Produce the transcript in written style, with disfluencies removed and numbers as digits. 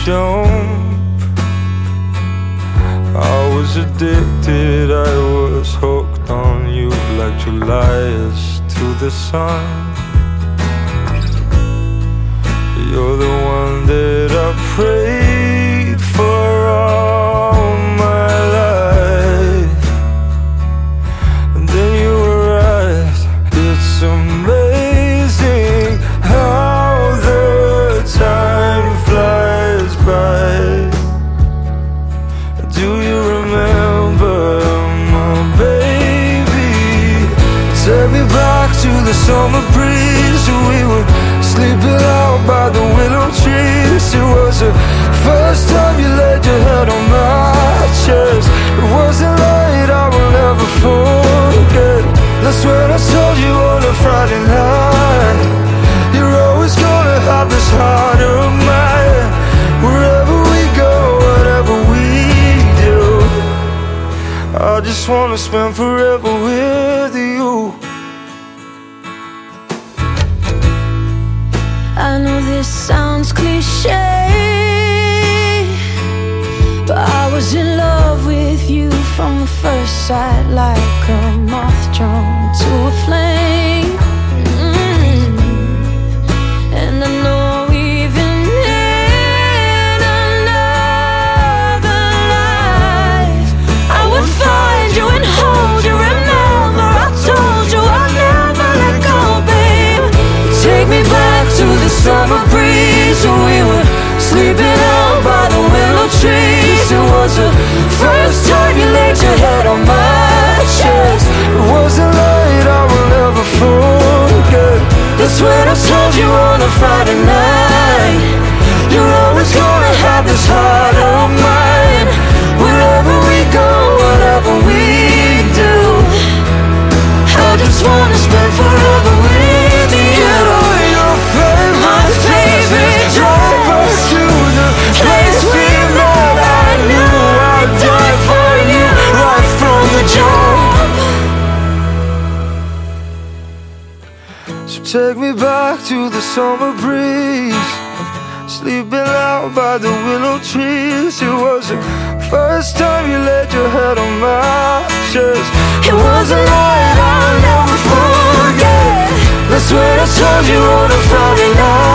jump. I was addicted, I was hooked on you like Julius to the sun. You're the one that I prayed for all my life, and then you arrived. It's amazing how the time flies by. Do you remember, my baby? Take me back to the summer breeze. We were sleeping out by the willow trees. It was the first time you laid your head on my chest. It was a night I will never forget. That's when I told you on a Friday night, you're always gonna have this heart of mine. Wherever we go, whatever we do, I just wanna spend forever with you. I know this sounds cliche, but I was in love with you from the first sight, like a moth drawn to a flame. And I know even in another life I would find you and hold you. Remember, I told you I'd never let go, babe. Take me back to the summer breeze when we were sleeping out by the willow trees. It was the first time you laid your head on my chest. It was a night I will never forget. That's when I told you on a Friday night, you're always gonna have this heart of mine. Wherever we go, whatever we do, I just wanna spend forever with you. Get on your My favorite drive us to the place we met. I knew I'd die for you right from the jump. So take me back to the summer breeze, sleeping out by the willow trees. It was the first time you laid your head on my chest. It was a night I'll never forget. That's when I told you on a Friday night,